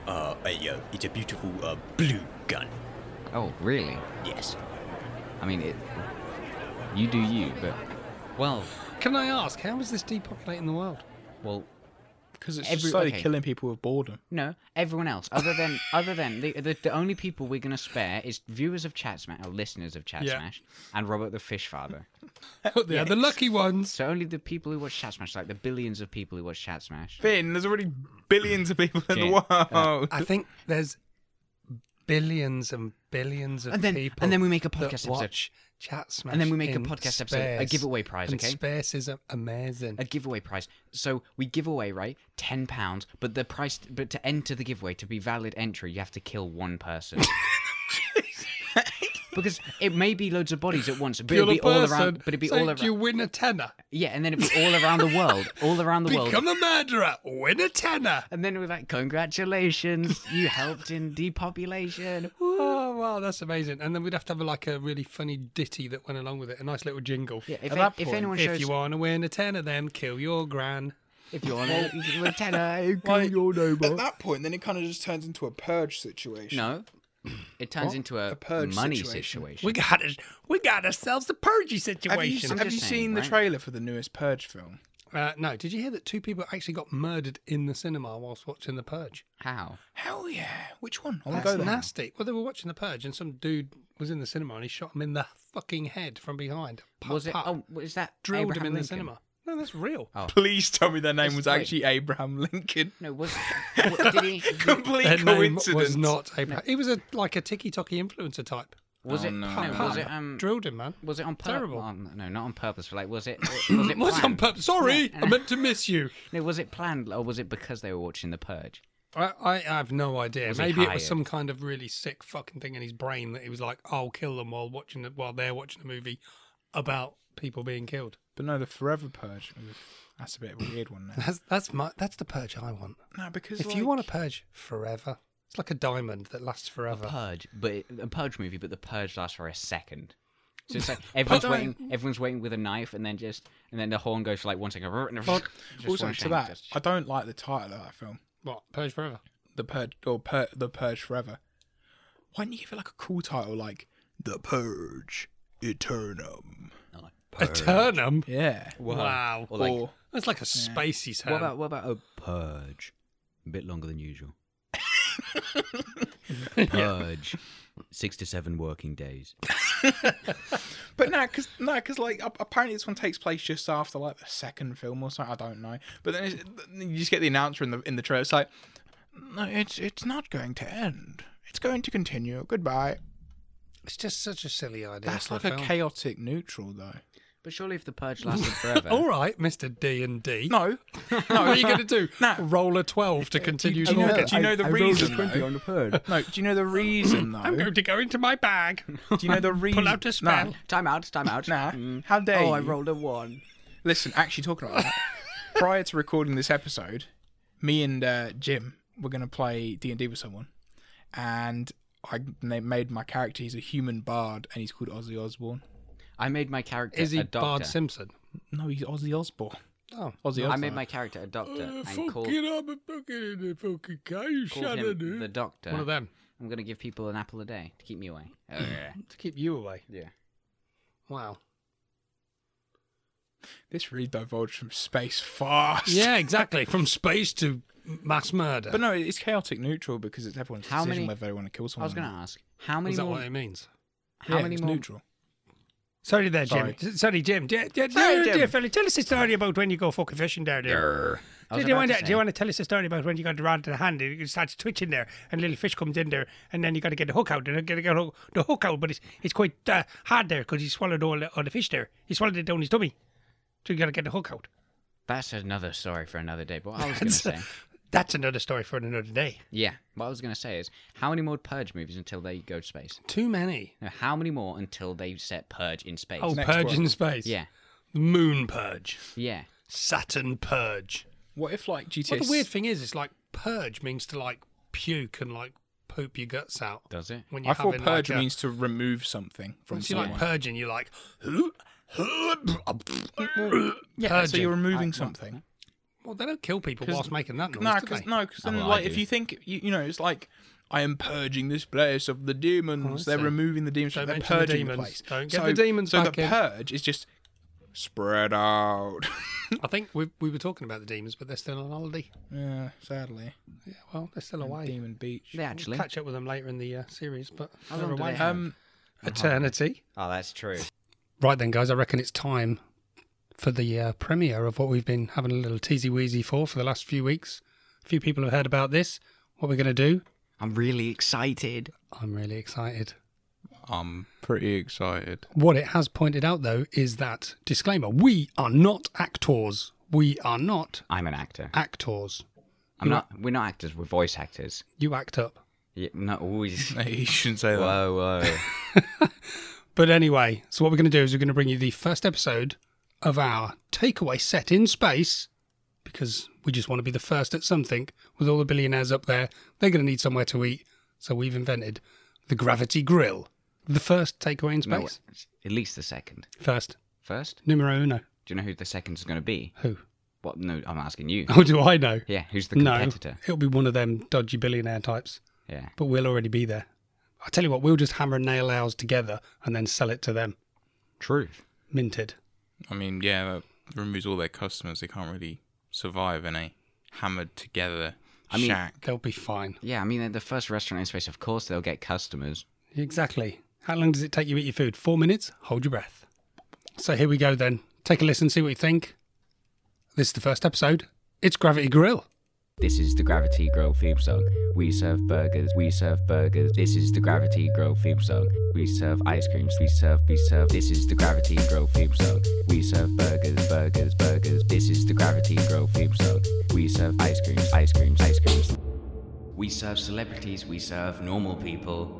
Uh, a, uh, it's a beautiful uh, blue gun. Oh, really? Yes. I mean, it. You do you, but well, Can I ask, how is this depopulating the world? well, Because it's Every- just slowly okay. killing people with boredom. no. Everyone else, other than other than the the, the only people we're gonna spare is viewers of Chat Smash or listeners of Chat Yeah. Smash and Robert the Fish Father. They're the lucky ones. So only the people who watch Chat Smash, like the billions of people who watch Chat Smash. Finn, there's already billions of people in Yeah. the world. I think there's billions and billions of And then- people and then we make a that podcast episode. watch Chat Smash And then we make a in podcast episode, a space. giveaway prize, And okay? space is a- amazing. A giveaway prize. So we give away, right, ten pounds. But the price, but to enter the giveaway, to be valid entry, you have to kill one person. Because it may be loads of bodies at once, but Kill it'll a be all person, around. But it'll be say, all around. do you win a tenner? Yeah, and then it'll be all around the world, all around the world. Become a murderer, win a tenner. And then we're like, congratulations, you helped in depopulation. Oh wow, that's amazing! And then we'd have to have like a really funny ditty that went along with it, a nice little jingle. Yeah, if, At that if point, anyone If shows, you want to win a tenner, then kill your gran. if you want to, a tenner, kill Like, your neighbour. At that point, then it kind of just turns into a purge situation. No, it turns What? into a, A purge money situation. situation. We got it. We got ourselves the purgy Have you, situation. I'm have just you saying, seen the right? trailer for the newest Purge film? Uh, no, did you hear that two people actually got murdered in the cinema whilst watching The Purge? How? Hell yeah! Which one? I want That's to go there. nasty. Well, they were watching The Purge, and some dude was in the cinema, and he shot him in the fucking head from behind. Pop, Was it? pop. Oh, is that drilled Abraham him in the Lincoln? cinema. No, that's real. Oh. Please tell me their name It's was like- actually Abraham Lincoln. No, was what, did he? Complete Their name coincidence. was not Abraham. He was a like a ticky-tocky influencer type. Was Oh, it? no. No, Pop, was pop. it? Um, Drilled him, man. was it on purpose? Terrible. no, not on purpose. But like, was it? Was it? Was on planned? purpose. Sorry, No. I meant to miss you. No, was it planned or was it because they were watching The Purge? I, I have no idea. Was he Maybe it was hired? some kind of really sick fucking thing in his brain that he was like, "I'll kill them while watching it while they're watching a movie about people being killed." But no, the Forever Purge. That's a bit of a weird one. Now. That's that's my that's the purge I want. No, because If you want a purge forever, it's like a diamond that lasts forever. Purge, but it, a Purge movie, but the Purge lasts for a second. So it's like everyone's But- waiting. Everyone's waiting with a knife, and then just and then the horn goes for like one second. And then But just also one to shank, that, just- I don't like the title of that film. What purge forever? The Purge or Pur- the Purge Forever. Why don't you give it like a cool title like The Purge Eternum? Eternum. Yeah. Wow. Or like, Or That's like a spacey term. what about what about a Purge? A bit longer than usual. Purge, six to seven working days. But no, because no, because like ap- apparently this one takes place just after like the second film or something. I don't know. But then it's, you just get the announcer in the in the trailer. It's like, no, it's it's not going to end. It's going to continue. Goodbye. It's just such a silly idea. That's for like a a film. chaotic neutral though. But surely, if the Purge lasted forever, All right, Mister D and D. No, What are you going to do? No. Roll a twelve to continue do you know, talking. do you know the reason? though? on the Purge. No, do you know the reason though? I'm going to go into my bag. Do you know the reason? Pull out a spell. No, Time out, time out. nah. Mm. How dare Oh, you? I rolled a one. Listen, actually talking about that. Prior to recording this episode, me and uh, Jim were going to play D and D with someone, and I na- made my character. He's a human bard, and he's called Ozzy Osbourne. I made my character Is he a doctor. Bard Simpson? No, he's Ozzy Osbourne. Oh, Ozzy I Osbourne. made my character a doctor and called, I'm a fucking in the fucking cage. called him the doctor. One of them I'm going to give people an apple a day to keep me away. Oh, yeah. to keep you away. Yeah. Wow. This really divulged from space fast. Yeah, exactly. From space to mass murder. But no, it's chaotic neutral because it's everyone's How decision many- whether they want to kill I someone. was going to ask, how many Is that more... what it means? How Yeah, many it's more... neutral. Sorry there, Jim. Sorry. Sorry, Jim. Dear, dear, Sorry, dear, Jim. dear fella, tell us a story about when you go fucking fishing there, dear. I was Do you, about want to to, do say- you want to tell us a story about when you got the rod in the hand and it starts twitching there and a little fish comes in there and then you got to get the hook out and you got to get the hook out, but it's it's quite uh, hard there because he swallowed all the, all the fish there. He swallowed it down his tummy. So you got to get the hook out. That's another story for another day. But what I was going to say... That's another story for another day. Yeah, what I was going to say is, how many more Purge movies until they go to space? Too many. No, how many more until they set Purge in space? Oh, Next Purge one. in space. Yeah, Moon Purge. yeah. Saturn Purge. What if like G T A? Well, the weird thing is, it's like purge means to like puke and like poop your guts out. Does it? When you're I thought having, purge like, a- means to remove something from Once you someone. like purging, you're like, yeah, so purging. you're removing something. Well, they don't kill people 'Cause- whilst making that noise, No, do because they? no, 'cause then Oh, well, I like if do. you think you, you know, it's like I am purging this place of the demons. I They're see. removing the demons. Don't They're mention the purging the, demons. place. Don't get so, the demons So back the in. purge is just spread out. I think we we were talking about the demons, but they're still on holiday. Yeah, sadly. Yeah, well, they're still away. Demon Beach. They actually. Catch up with them later in the uh, series, but How they're long do away. they have? Um, Eternity. Oh, that's true. Right then, guys, I reckon it's time for the uh, premiere of what we've been having a little teasy-weezy for for the last few weeks. A few people have heard about this. What we're going to do. I'm really excited. I'm really excited. I'm pretty excited. What it has pointed out, though, is that, disclaimer, we are not actors. We are not I'm an actor. actors. I'm not. We're not actors. We're voice actors. You act up. Yeah, not always. You shouldn't say that. Whoa, whoa. But anyway, so what we're going to do is we're going to bring you the first episode of our takeaway set in space, because we just want to be the first at something. With all the billionaires up there, they're going to need somewhere to eat. So we've invented the Gravity Grill. The first takeaway in No, space. at least the second. First. First? Numero uno. Do you know who the second is going to be? Who? What? No, I'm asking you. Oh, do I know? Yeah, who's the No, competitor? it'll be one of them dodgy billionaire types. Yeah. But we'll already be there. I'll tell you what, we'll just hammer and nail ours together and then sell it to them. Truth. Minted. I mean, yeah, that removes all their customers. They can't really survive in a hammered together I mean- shack. They'll be fine. Yeah, I mean, they're the first restaurant in space. Of course, they'll get customers. Exactly. How long does it take you to eat your food? Four minutes? Hold your breath. So here we go then. Take a listen, see what you think. This is the first episode. It's Gravity Grill. This is the Gravity Grill theme song. We serve burgers, we serve burgers. This is the Gravity Grill theme song. We serve ice creams, we serve, we serve. This is the Gravity Grill theme song. We serve burgers, burgers, burgers. This is the Gravity Grill theme song. We serve ice creams, ice creams, ice creams. We serve celebrities, we serve normal people.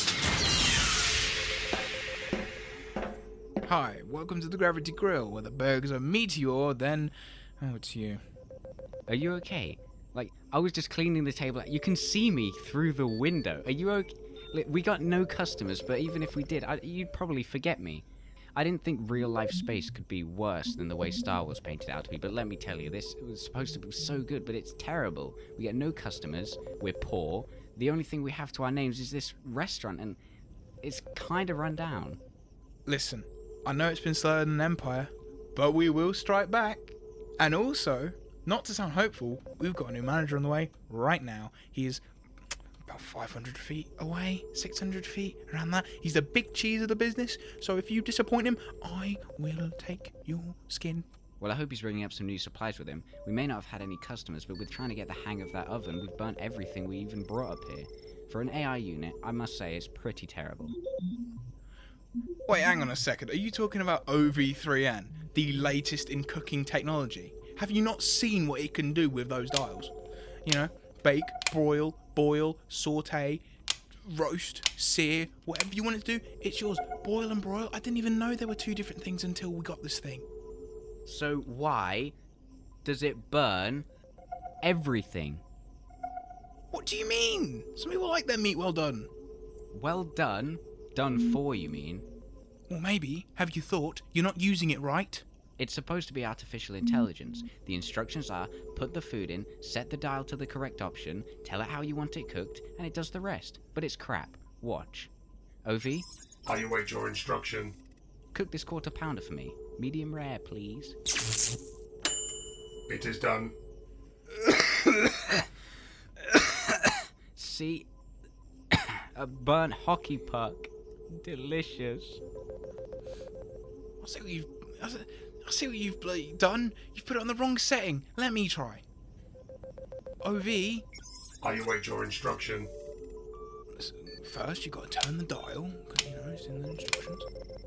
Hi, welcome to the Gravity Grill, where the burgers are meteor, then... Oh, it's you. Are you okay? Like, I was just cleaning the table. You can see me through the window. Are you okay? Like, we got no customers, but even if we did, I, you'd probably forget me. I didn't think real-life space could be worse than the way Star Wars painted it out to be, but let me tell you, this was supposed to be so good, but it's terrible. We get no customers, we're poor, the only thing we have to our names is this restaurant, and it's kind of run down. Listen, I know it's been slower than Empire, but we will strike back. And also, not to sound hopeful, we've got a new manager on the way right now. He is about five hundred feet away, six hundred feet, around that. He's the big cheese of the business, so if you disappoint him, I will take your skin. Well, I hope he's bringing up some new supplies with him. We may not have had any customers, but with trying to get the hang of that oven, we've burnt everything we even brought up here. For an A I unit, I must say it's pretty terrible. Wait, hang on a second. Are you talking about O V three N, the latest in cooking technology? Have you not seen what it can do with those dials? You know, bake, broil, boil, saute, roast, sear, whatever you want it to do, it's yours. Boil and broil. I didn't even know there were two different things until we got this thing. So why does it burn everything? What do you mean? Some people like their meat well done. Well done. Done for, you mean? Well, maybe. Have you thought you're not using it right? It's supposed to be artificial intelligence. The instructions are, put the food in, set the dial to the correct option, tell it how you want it cooked, and it does the rest. But it's crap. Watch. O V, I await your instruction. cook this quarter pounder for me. Medium rare, please. It is done. See? A burnt hockey puck. Delicious. I see what you've... I see- I see what you've bloody done. You've put it on the wrong setting. Let me try. O V... I await your instruction. First, you got to turn the dial, because you know it's in the instructions.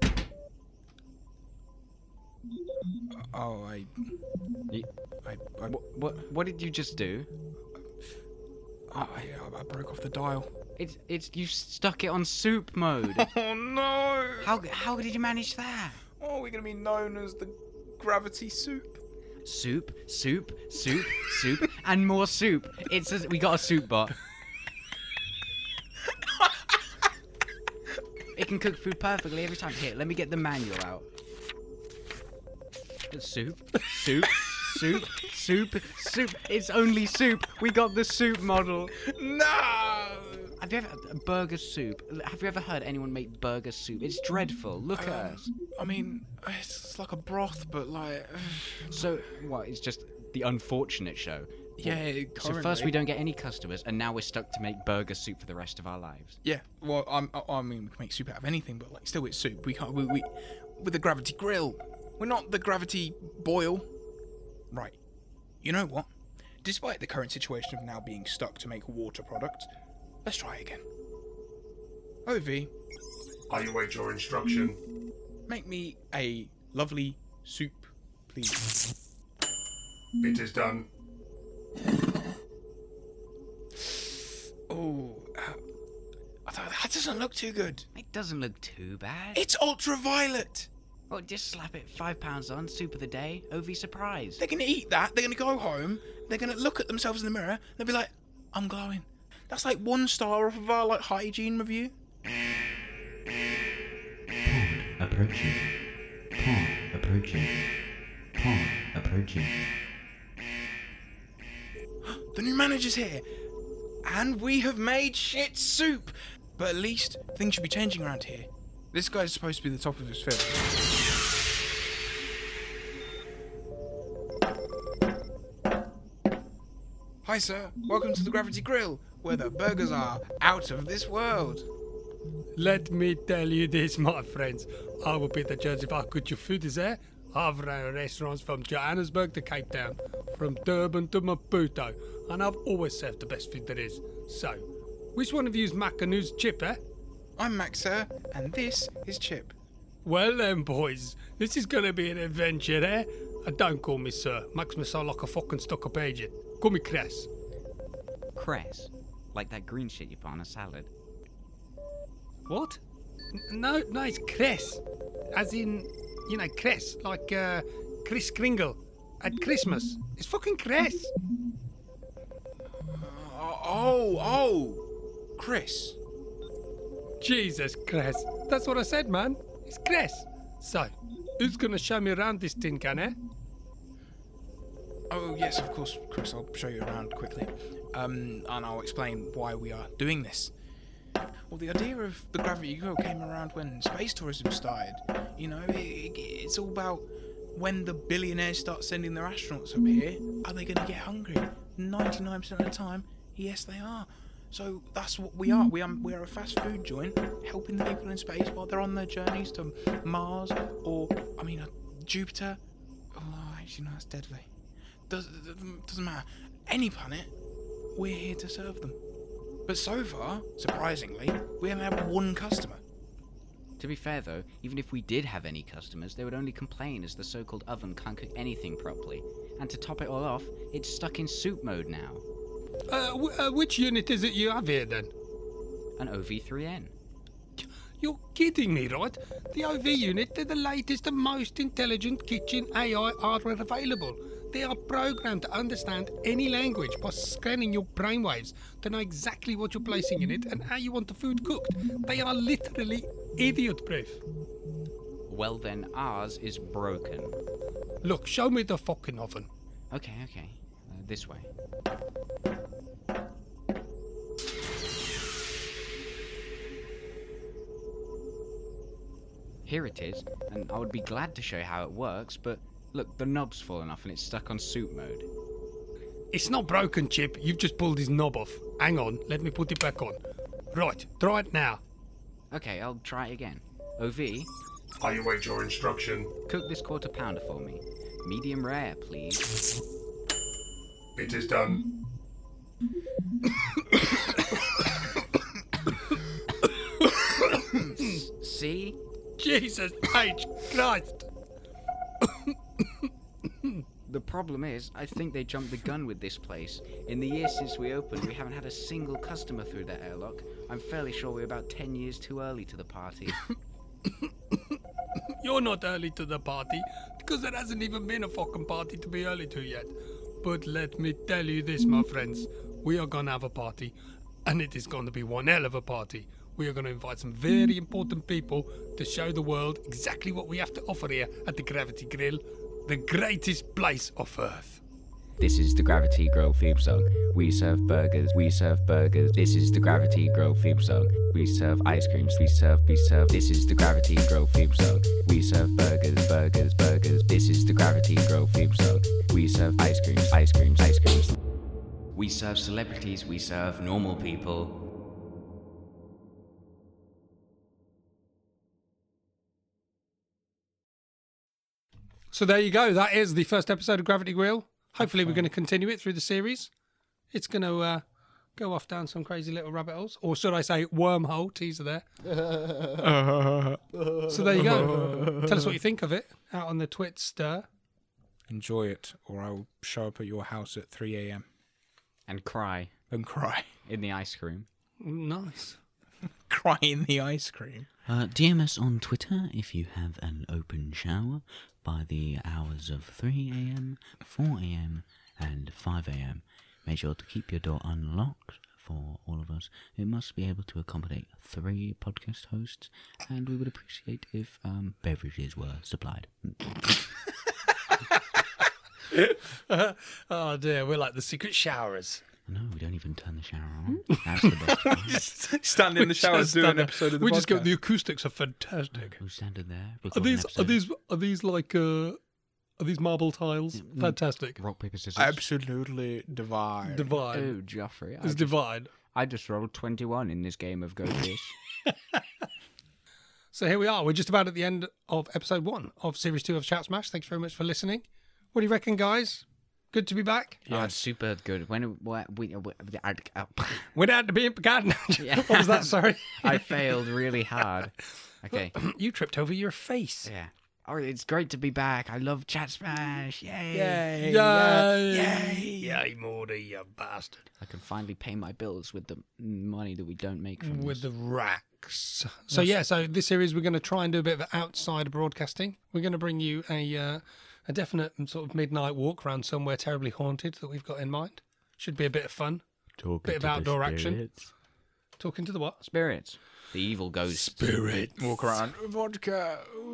Oh, I, You, I, I, what, what, what did you just do? I, I broke off the dial. It's, it's, you stuck it on soup mode. Oh no! How, how did you manage that? Oh, we're gonna be known as the Gravity Soup. Soup, soup, soup, soup, and more soup. It's a, we got a soup bot. It can cook food perfectly every time. Here, let me get the manual out. Soup, soup, Soup, soup, soup. It's only soup. We got the soup model. No! Have you ever burger soup? Have you ever heard anyone make burger soup? It's dreadful. Look at us. I mean, it's like a broth, but like... So what? It's just the unfortunate show. Yeah, So first we don't get any customers, and now we're stuck to make burger soup for the rest of our lives. Yeah, well, I'm, I, I mean, we can make soup out of anything, but like, still, it's soup. We can't. We, we with the gravity grill. We're not the gravity boil. Right. You know what? Despite the current situation of now being stuck to make a water product, let's try again. O V, I await your instruction. make me a lovely soup, please. It is done. Oh, uh, I thought that doesn't look too good. It doesn't look too bad. It's ultraviolet. Well, just slap it five pounds on, soup of the day, O V surprise. They're gonna eat that. They're gonna go home. They're gonna look at themselves in the mirror. They'll be like, "I'm glowing." That's like one star off of our like hygiene review. Approaching. Pawn approaching. Pawn approaching. The new manager's here, and we have made shit soup. But at least things should be changing around here. This guy's supposed to be the top of his field. Hi, sir. Welcome to the Gravity Grill, where the burgers are out of this world. Let me tell you this, my friends. I will be the judge of how good your food is there. I've run restaurants from Johannesburg to Cape Town, from Durban to Maputo, and I've always served the best food there is. So, which one of you's Mac and who's Chip, eh? I'm Max, sir, and this is Chip. Well then, boys, this is gonna be an adventure, eh? And don't call me sir. Makes me sound like a fucking stuck-up agent. Call me Cress. Cress, like that green shit you put on a salad. What? N- No, no, it's Cress. As in, you know, Cress, like uh, Kris Kringle at Christmas. It's fucking Cress. Oh, oh, oh, Chris. Jesus, Cress. That's what I said, man. It's Cress. So, who's gonna show me around this tin can, eh? Oh, yes, of course, Chris. I'll show you around quickly. Um, and I'll explain why we are doing this. Well, the idea of the Gravity Grill came around when space tourism started. You know, it, it, it's all about when the billionaires start sending their astronauts up here, are they going to get hungry? ninety-nine percent of the time, yes, they are. So that's what we are. We are we are a fast food joint helping the people in space while they're on their journeys to Mars or, I mean, uh, Jupiter. Oh, actually, no, that's deadly. Does, doesn't matter. Any planet, we're here to serve them. But so far, surprisingly, we only have one customer. To be fair though, even if we did have any customers, they would only complain as the so-called oven can't cook anything properly. And to top it all off, it's stuck in soup mode now. Uh, w- uh, which unit is it you have here, then? An O V three N. You're kidding me, right? The O V unit, they're the latest and most intelligent kitchen A I hardware available. They are programmed to understand any language by scanning your brainwaves to know exactly what you're placing in it and how you want the food cooked. They are literally idiot-proof. Well then, ours is broken. Look, show me the fucking oven. Okay, okay. Uh, this way. Here it is, and I would be glad to show you how it works, but look, the knob's fallen off and it's stuck on soup mode. It's not broken, Chip. You've just pulled his knob off. Hang on, let me put it back on. Right, try it now. Okay, I'll try it again. O V, I await your instruction. cook this quarter pounder for me. Medium rare, please. It is done. See? Jesus H. Christ. The problem is, I think they jumped the gun with this place. In the years since we opened, we haven't had a single customer through that airlock. I'm fairly sure we're about ten years too early to the party. You're not early to the party, because there hasn't even been a fucking party to be early to yet. But let me tell you this, my friends. We are gonna have a party, and it is gonna be one hell of a party. We are gonna invite some very important people to show the world exactly what we have to offer here at the Gravity Grill. the greatest place of Earth. This is the Gravity Grill theme song. We serve burgers, we serve burgers. This is the Gravity Grill theme song. We serve ice creams, we serve, we serve. This is the Gravity Grill theme song. We serve burgers, burgers, burgers. This is the Gravity Grill theme song. We serve ice creams, ice creams, ice creams. We serve celebrities, we serve normal people. So there you go. That is the first episode of Gravity Grill. Hopefully we're going to continue it through the series. It's going to uh, go off down some crazy little rabbit holes. Or should I say wormhole, teaser there. So there you go. Tell us what you think of it out on the Twitster. Enjoy it, or I'll show up at your house at three a.m. And cry and cry. in the ice cream. Nice. Cry in the ice cream. Uh, D M us on Twitter if you have an open shower by the hours of three a.m, four a.m, and five a.m. Make sure to keep your door unlocked for all of us. It must be able to accommodate three podcast hosts, and we would appreciate if um, beverages were supplied. Oh dear, we're like the secret showerers. No, we don't even turn the shower on. That's the best part. Stand in the shower and Just do an stand- episode of the We podcast. just go, the acoustics are fantastic. Who standing there? Are recording these an are episode? these are these like uh are these marble tiles? Fantastic. Rock, paper, scissors. Absolutely divine. Divine. Oh, Joffrey. I It's just, divine. I just rolled twenty-one in this game of Go Fish. So here we are. We're just about at the end of episode one of series two of Chat Smash. Thanks very much for listening. What do you reckon, guys? Good to be back. Yeah, super good. When what, we, we, I, I, Without the being garden. Yeah. What was that? Sorry. I failed really hard. Okay. You tripped over your face. Yeah. Oh, it's great to be back. I love Chat Smash. Yay. Yay. Yay! Yay. Yay, Morty, you bastard. I can finally pay my bills with the money that we don't make from With this. the racks. So yeah, so this series we're going to try and do a bit of outside broadcasting. We're going to bring you a uh, a definite sort of midnight walk around somewhere terribly haunted that we've got in mind. Should be a bit of fun. Talking bit of to the outdoor action. spirits. Talking to the what? Spirits. The evil ghosts. Spirit. Walk around. Vodka.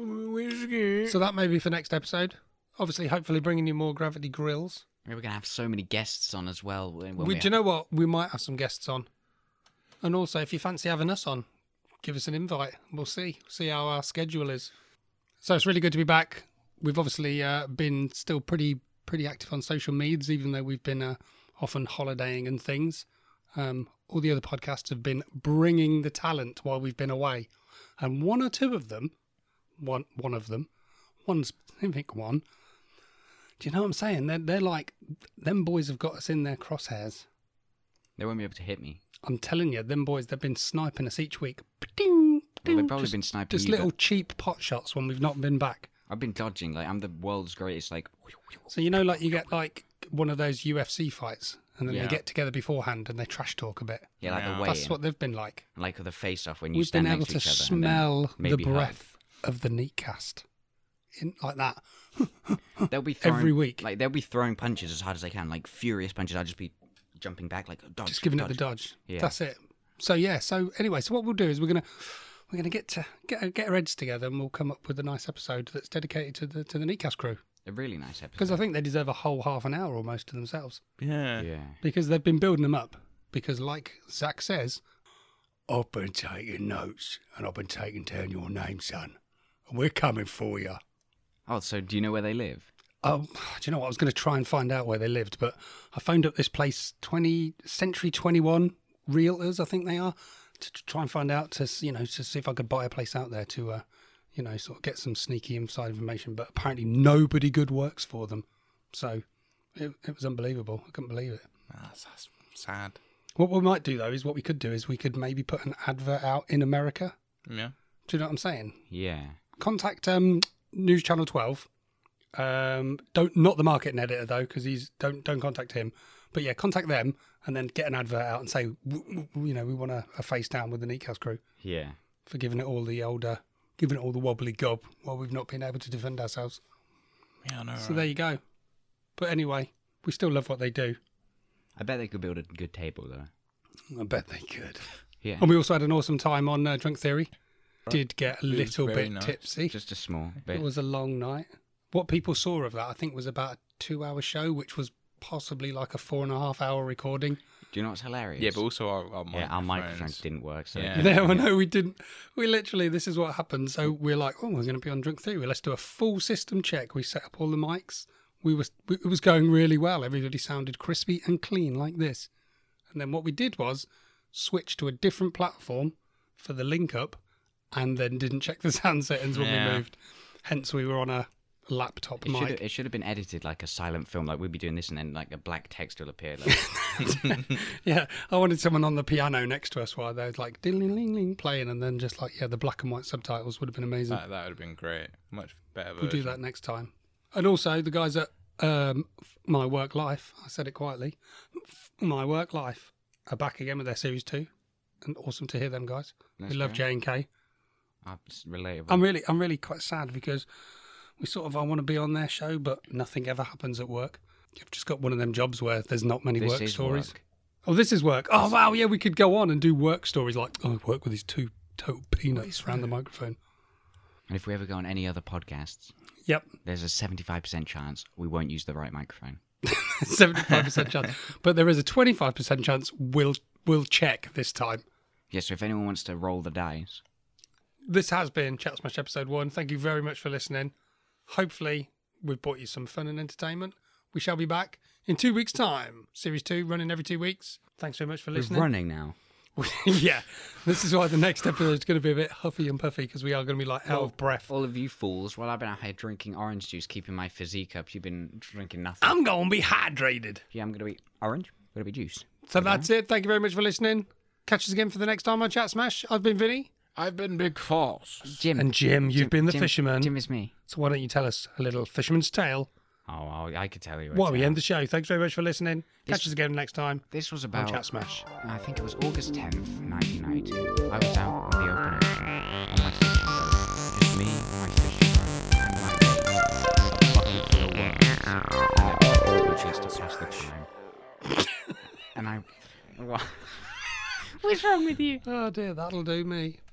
Whiskey. So that may be for next episode. Obviously, hopefully bringing you more Gravity Grills. We're going to have so many guests on as well. When We, we, do you know what? We might have some guests on. And also, if you fancy having us on, give us an invite. We'll see. See how our schedule is. So it's really good to be back. We've obviously uh, been still pretty pretty active on social medias, even though we've been uh, often holidaying and things. Um, all the other podcasts have been bringing the talent while we've been away. And one or two of them, one one of them, one's, I think one, do you know what I'm saying? They're, they're like, them boys have got us in their crosshairs. They won't be able to hit me. I'm telling you, them boys, they've been sniping us each week. Ding, Well, they've ding, probably just, been sniping Just you, little but cheap pot shots when we've not been back. I've been dodging. Like, I'm the world's greatest, like... So you know, like you get like one of those U F C fights, and then Yeah. they get together beforehand and they trash talk a bit. Yeah, like Yeah. the way That's what they've been like. Like the face-off when you We've stand been able next to to each other. and then smell the maybe hug. breath of the Neatcast, in like that. They'll be throwing, every week. Like, they'll be throwing punches as hard as they can, like furious punches. I'll just be jumping back, like, dodge, Just giving dodge. it the dodge. Yeah. That's it. So yeah. So anyway, so what we'll do is we're gonna we're gonna get to get get our heads together, and we'll come up with a nice episode that's dedicated to the to the Neatcast crew, A really nice episode. because I think they deserve a whole half an hour almost to themselves, Yeah. Yeah. because they've been building them up. Because like Zach says, I've been taking notes and I've been taking down your name, son. And we're coming for you. Oh, so do you know where they live? Oh, do you know what? I was going to try and find out where they lived, but I phoned up this place, twenty Century twenty-one Realtors, I think they are, to, to try and find out, to you know, to see if I could buy a place out there to, uh, you know, sort of get some sneaky inside information. But apparently nobody good works for them, so it, it was unbelievable. I couldn't believe it. That's, that's sad. What we might do though is what we could do is we could maybe put an advert out in America. Yeah. Do you know what I'm saying? Yeah. Contact um, News Channel twelve. Um, don't not the marketing editor though, because he's don't don't contact him. But yeah, contact them and then get an advert out and say, w- w- you know, we want a, a face down with the Neatcast crew Yeah. for giving it all the older, giving it all the wobbly gob while we've not been able to defend ourselves. Yeah, I know. So there you go. But anyway, we still love what they do. I bet they could build a good table, though. I bet they could. Yeah. And we also had an awesome time on uh, Drunk Theory. Did get a was little very bit nice. tipsy. Just a small bit. It was a long night. what people saw of that, I think, was about a two-hour show, which was possibly like a four and a half hour recording. Do you know what's hilarious? Yeah, but also our, our yeah, our microphones. microphones didn't work. So Yeah. No, no, we didn't. We literally, this is what happened. So we're like, oh, we're going to be on Drunk Theory. Let's do a full system check. We set up all the mics. We was It was going really well. Everybody sounded crispy and clean like this. And then what we did was switch to a different platform for the link up and then didn't check the sound settings when Yeah. we moved. Hence, we were on a laptop It should, mic. have, it should have been edited like a silent film. Like we'd be doing this, and then like a black text will appear. Like, Yeah, I wanted someone on the piano next to us while they're like ding ling ling ling playing, and then just like yeah, the black and white subtitles would have been amazing. That, that would have been great. Much better version. We'll do that next time. And also the guys at um, My Work Life, I said it quietly, My Work Life are back again with their series two, and awesome to hear them guys. That's we love great. J and K. oh, it's relatable. I'm really, I'm really quite sad because we sort of I want to be on their show, but nothing ever happens at work. You've just got one of them jobs where there's not many This work is stories. work. Oh, this is work. Oh, wow, yeah, we could go on and do work stories like, oh, I work with these two total peanuts around the microphone. And if we ever go on any other podcasts, Yep, there's a seventy-five percent chance we won't use the right microphone. seventy-five percent chance. But there is a twenty-five percent chance we'll, we'll check this time. Yeah, so if anyone wants to roll the dice, This has been Chat Smash Episode one. Thank you very much for listening. Hopefully, we've brought you some fun and entertainment. We shall be back in two weeks' time. Series two, running every two weeks. Thanks very much for we're listening. running now. Yeah, this is why the next episode is going to be a bit huffy and puffy because we are going to be like out of breath. All of you fools, while I've been out here drinking orange juice, keeping my physique up, you've been drinking nothing. I'm going to be hydrated. yeah, I'm going to be orange. I'm going to be juice. So that's it. Thank you very much for listening. Catch us again for the next time on Chat Smash. I've been Vinny. I've been Big Falls. Jim. And Jim, you've Jim- been the Jim- fisherman. Jim is me. So why don't you tell us a little fisherman's tale? Oh, well, I could tell you. While it's, we uh, end the show. Thanks very much for listening. Catch This- us again next time This was on about. Chat Smash. I think it was August tenth, nineteen ninety-two. I was out in the open ocean on my fishing boat. Just me, my fishing boat, and my bait, a bucket full of worms, and a couple of just to pass the time. and I. What? What's wrong with you? Oh dear, that'll do me.